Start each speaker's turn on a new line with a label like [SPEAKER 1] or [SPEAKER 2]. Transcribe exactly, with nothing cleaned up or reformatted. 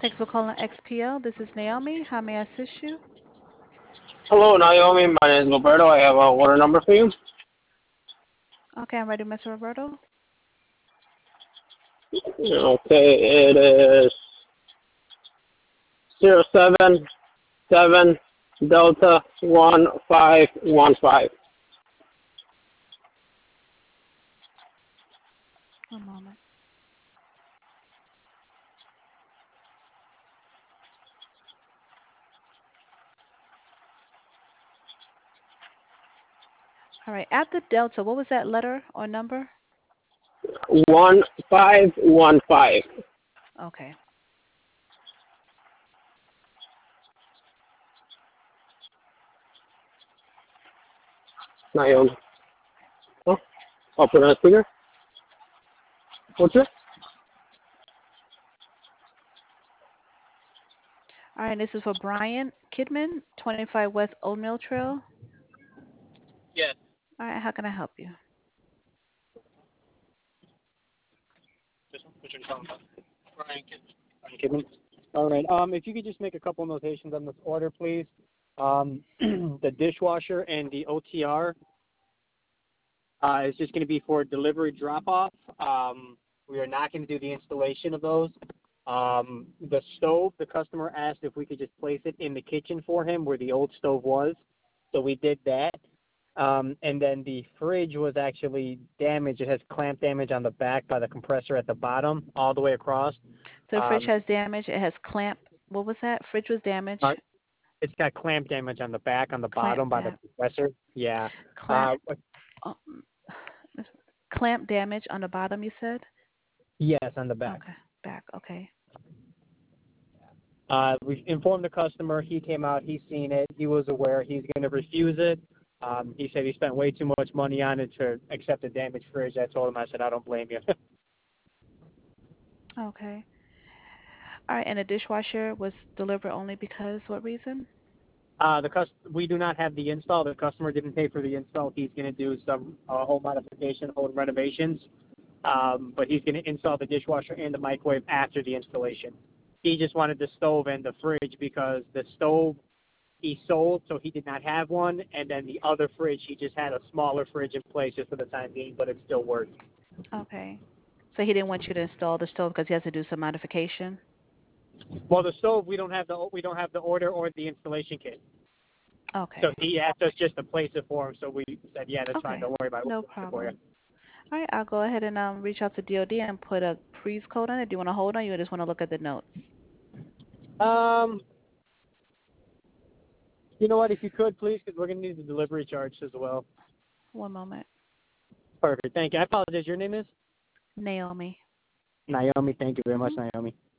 [SPEAKER 1] Thanks for calling X P L. This is Naomi. How may I assist you?
[SPEAKER 2] Hello, Naomi. My name is Roberto. I have a order number for you.
[SPEAKER 1] Okay, I'm ready, Mister Roberto.
[SPEAKER 2] Okay, it is zero seven seven Delta one five one five.
[SPEAKER 1] One moment. All right. After Delta, what was that letter or number?
[SPEAKER 2] One five one five.
[SPEAKER 1] Okay.
[SPEAKER 2] Naomi. Oh, I'll put it on speaker. What's it?
[SPEAKER 1] All right. This is for Brian Kidman, twenty-five West Old Mill Trail.
[SPEAKER 2] Yes.
[SPEAKER 1] All right. How can I help you?
[SPEAKER 2] This one? Which one are you talking about? Brian Kidman. Brian Kidman. All right. Um, if you could just make a couple notations on this order, please. Um, the dishwasher and the O T R uh, is just going to be for delivery drop-off. Um, we are not going to do the installation of those. Um, the stove, the customer asked if we could just place it in the kitchen for him where the old stove was. So we did that. Um, and then the fridge was actually damaged. It has clamp damage on the back by the compressor at the bottom all the way across.
[SPEAKER 1] So the fridge
[SPEAKER 2] Um,
[SPEAKER 1] has damage. It has clamp. What was that? Fridge was damaged.
[SPEAKER 2] uh, it's got clamp damage on the back, on the
[SPEAKER 1] Clamp
[SPEAKER 2] bottom by the
[SPEAKER 1] dam-
[SPEAKER 2] compressor. Yeah.
[SPEAKER 1] Clamp.
[SPEAKER 2] Uh,
[SPEAKER 1] Um, clamp damage on the bottom. You said.
[SPEAKER 2] yes, on the back.
[SPEAKER 1] Okay. Back. Okay.
[SPEAKER 2] Uh, we informed the customer. He came out. He's seen it. He was aware. He's going to refuse it. Um, he said he spent way too much money on it to accept a damaged fridge. I told him, I said, I don't blame you.
[SPEAKER 1] Okay. All right. And the dishwasher was delivered only because what reason?
[SPEAKER 2] uh, the cus- we do not have the install. The customer didn't pay for the install. He's going to do some uh, home modification, home renovations. Um, but he's going to install the dishwasher and the microwave after the installation. He just wanted the stove and the fridge because the stove he sold, so he did not have one, and then the other fridge, he just had a smaller fridge in place just for the time being, but it still works.
[SPEAKER 1] Okay. So he didn't want you to install the stove because he has to do some modification.
[SPEAKER 2] Well, the stove, we don't have the we don't have the order or the installation kit, so
[SPEAKER 1] Okay.
[SPEAKER 2] he asked us just to place it for him. So we said, yeah, that's fine.
[SPEAKER 1] Okay.
[SPEAKER 2] Don't worry about it.
[SPEAKER 1] No
[SPEAKER 2] We'll place it for
[SPEAKER 1] problem. All right. I'll go ahead and um reach out to D O D and put a freeze code on it. Do you want to hold on? You just want to look at the notes.
[SPEAKER 2] you. Um, you know what? If you could, please, because we're gonna need the delivery charge as well.
[SPEAKER 1] One moment.
[SPEAKER 2] Perfect. Thank you. I apologize. Your name is
[SPEAKER 1] Naomi.
[SPEAKER 2] Naomi. Thank you very much,
[SPEAKER 1] Mhm.
[SPEAKER 2] Naomi.